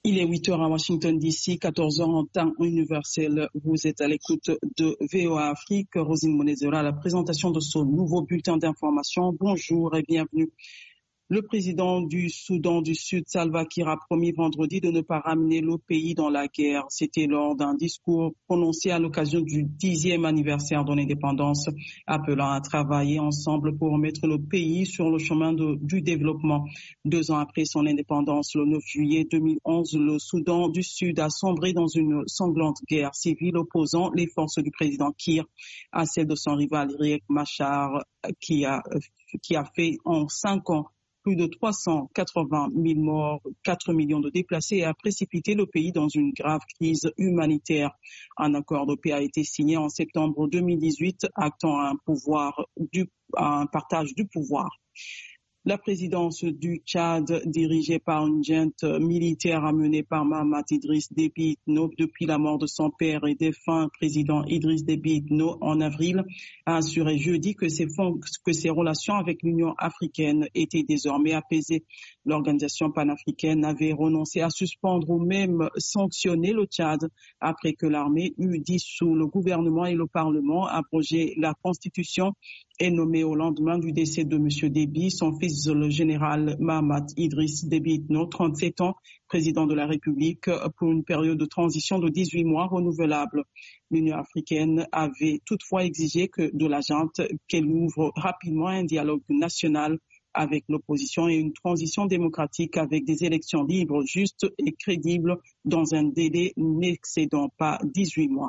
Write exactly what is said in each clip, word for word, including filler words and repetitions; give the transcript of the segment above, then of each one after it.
Il est huit heures à Washington D C, quatorze heures en temps universel. Vous êtes à l'écoute de V O A Afrique. Rosine Monezera à la présentation de ce nouveau bulletin d'information. Bonjour et bienvenue. Le président du Soudan du Sud, Salva Kiir, a promis vendredi de ne pas ramener le pays dans la guerre. C'était lors d'un discours prononcé à l'occasion du dixième anniversaire de l'indépendance, appelant à travailler ensemble pour mettre le pays sur le chemin de, du développement. Deux ans après son indépendance, le neuf juillet deux mille onze, le Soudan du Sud a sombré dans une sanglante guerre civile opposant les forces du président Kiir à celles de son rival Riek Machar, qui a, qui a fait en cinq ans plus de trois cent quatre-vingt mille morts, quatre millions de déplacés et a précipité le pays dans une grave crise humanitaire. Un accord de paix a été signé en septembre deux mille dix-huit, actant un pouvoir du, un partage du pouvoir. La présidence du Tchad, dirigée par une junte militaire amenée par Mahamat Idriss Déby Itno depuis la mort de son père et défunt président Idriss Déby Itno en avril, a assuré jeudi que ses, fonds, que ses relations avec l'Union africaine étaient désormais apaisées. L'organisation panafricaine avait renoncé à suspendre ou même sanctionner le Tchad après que l'armée eut dissous le gouvernement et le Parlement, abrogé la Constitution et nommé au lendemain du décès de M. Déby, son fils le général Mahamat Idriss Déby Itno, trente-sept ans, président de la République, pour une période de transition de dix-huit mois renouvelable. L'Union africaine avait toutefois exigé que de la junte qu'elle ouvre rapidement un dialogue national avec l'opposition et une transition démocratique avec des élections libres, justes et crédibles dans un délai n'excédant pas dix-huit mois.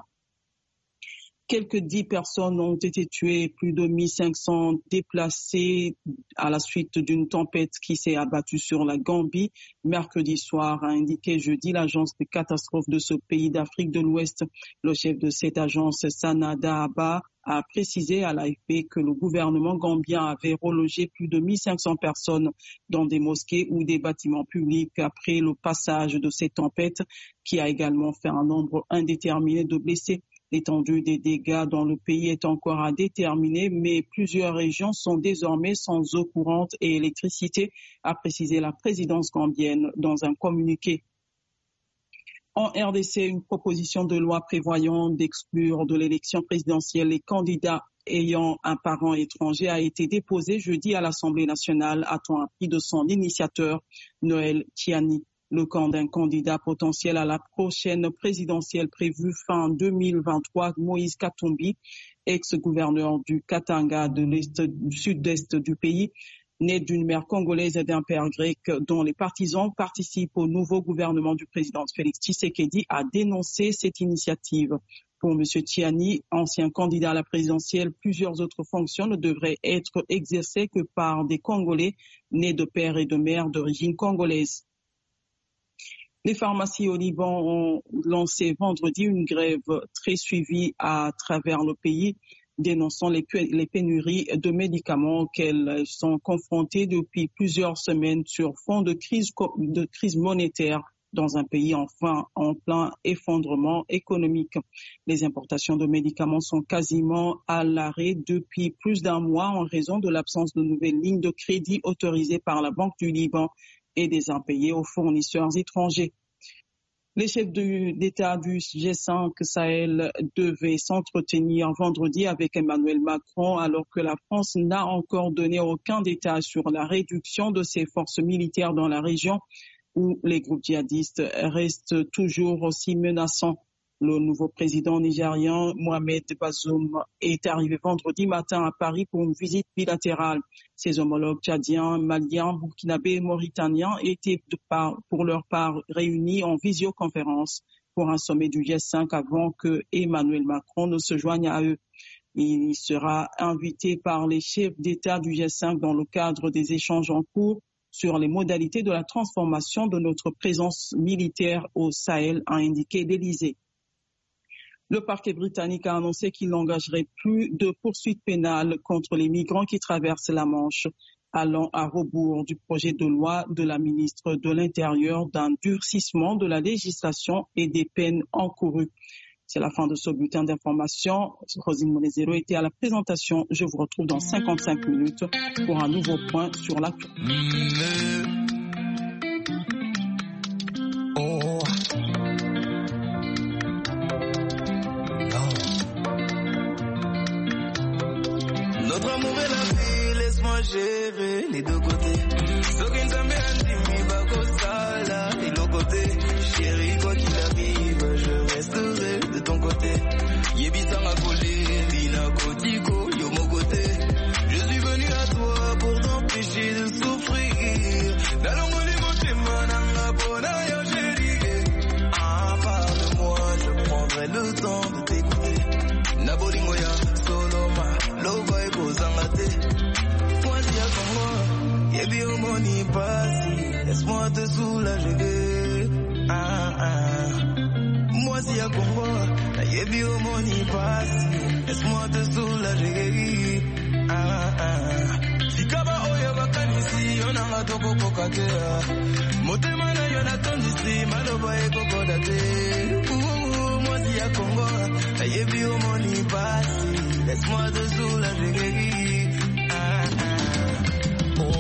Quelques dix personnes ont été tuées, plus de mille cinq cents déplacées à la suite d'une tempête qui s'est abattue sur la Gambie mercredi soir, a indiqué jeudi l'agence de catastrophe de ce pays d'Afrique de l'Ouest. Le chef de cette agence, Sanada Abba, a précisé à l'A F P que le gouvernement gambien avait relogé plus de mille cinq cents personnes dans des mosquées ou des bâtiments publics après le passage de cette tempête qui a également fait un nombre indéterminé de blessés. L'étendue des dégâts dans le pays est encore à déterminer, mais plusieurs régions sont désormais sans eau courante et électricité, a précisé la présidence gambienne dans un communiqué. En R D C, une proposition de loi prévoyant d'exclure de l'élection présidentielle les candidats ayant un parent étranger a été déposée jeudi à l'Assemblée nationale, a-t-on appris de son initiateur, Noël Tiani. Le camp d'un candidat potentiel à la prochaine présidentielle prévue fin deux mille vingt-trois, Moïse Katumbi, ex-gouverneur du Katanga de l'est, du sud-est du pays, né d'une mère congolaise et d'un père grec, dont les partisans participent au nouveau gouvernement du président Félix Tshisekedi, a dénoncé cette initiative. Pour M. Tiani, ancien candidat à la présidentielle, plusieurs autres fonctions ne devraient être exercées que par des Congolais nés de père et de mère d'origine congolaise. Les pharmacies au Liban ont lancé vendredi une grève très suivie à travers le pays, dénonçant les, les pénuries de médicaments auxquelles sont confrontées depuis plusieurs semaines sur fond de crise, de crise monétaire dans un pays enfin en plein effondrement économique. Les importations de médicaments sont quasiment à l'arrêt depuis plus d'un mois en raison de l'absence de nouvelles lignes de crédit autorisées par la Banque du Liban et des impayés aux fournisseurs étrangers. Les chefs d'État du G cinq Sahel devaient s'entretenir vendredi avec Emmanuel Macron alors que la France n'a encore donné aucun détail sur la réduction de ses forces militaires dans la région où les groupes djihadistes restent toujours aussi menaçants. Le nouveau président nigérian, Mohamed Bazoum, est arrivé vendredi matin à Paris pour une visite bilatérale. Ses homologues tchadiens, maliens, burkinabés et mauritaniens étaient de part, pour leur part réunis en visioconférence pour un sommet du G cinq avant que Emmanuel Macron ne se joigne à eux. Il sera invité par les chefs d'État du G cinq dans le cadre des échanges en cours sur les modalités de la transformation de notre présence militaire au Sahel, a indiqué l'Élysée. Le parquet britannique a annoncé qu'il n'engagerait plus de poursuites pénales contre les migrants qui traversent la Manche, allant à rebours du projet de loi de la ministre de l'Intérieur d'un durcissement de la législation et des peines encourues. C'est la fin de ce bulletin d'information. Rosine Monezero était à la présentation. Je vous retrouve dans cinquante-cinq minutes pour un nouveau point sur l'actu. Oh. Notre amour est la vie, laisse-moi gérer les deux côtés. Sokin Zambé Antimi Bako Sala, et l'autre côté. Chérie, quoi qu'il arrive, je resterai de ton côté. Yebi Sanga Kole, Lina Kotiko, yo mon côté. Je suis venu à toi pour t'empêcher de souffrir. Dalongoli Motema Nanga Bona yo chérie. Ah, parle-moi, je prendrai le temps de t'écouter. Nabolingoya, Soloma, Lova et Bozangate. Moi si à Congo, Yebi Omoni Passi, laisse-moi te soulager. Ah ah. Moi si à Congo, Yebi Omoni Passi, laisse-moi te soulager. Ah ah. Sikaba oyo bakanisi, onanga toko kokatea. Motema na yo natondisi, maloba eko kodate. Moi si à Congo, Yebi Omoni Passi, laisse-moi te soulager. Ah ah. Oh.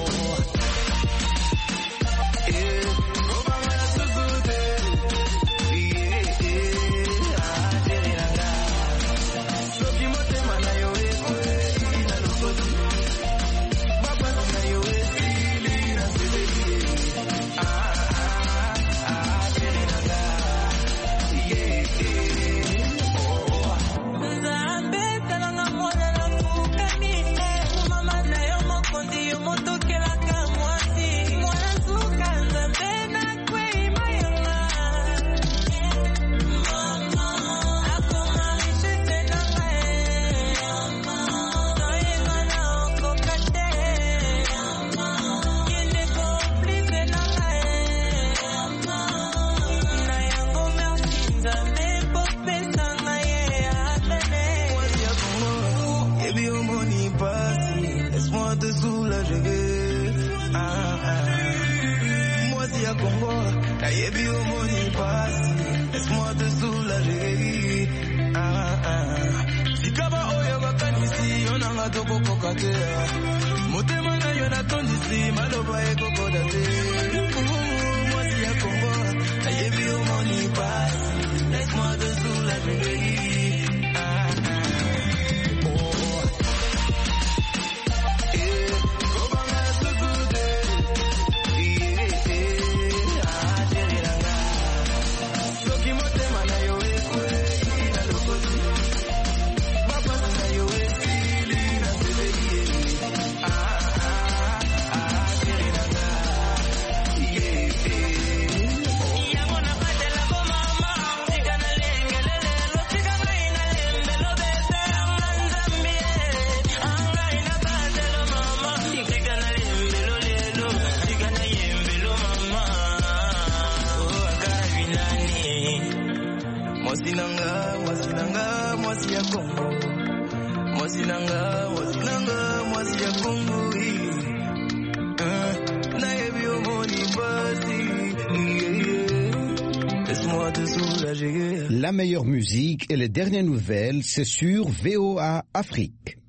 La meilleure musique et les dernières nouvelles, c'est sur V O A Afrique.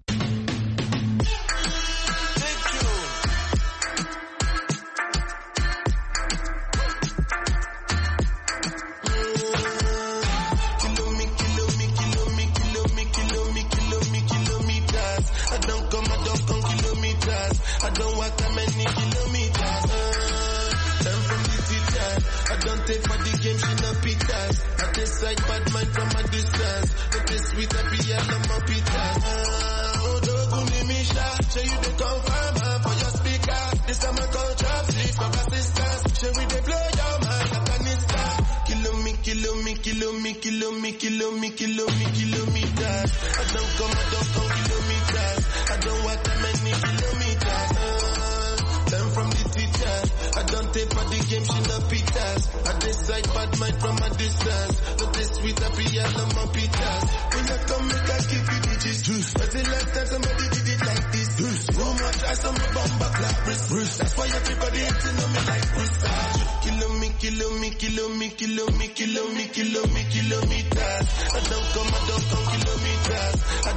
Kilometers. I don't come, I don't come kilometers.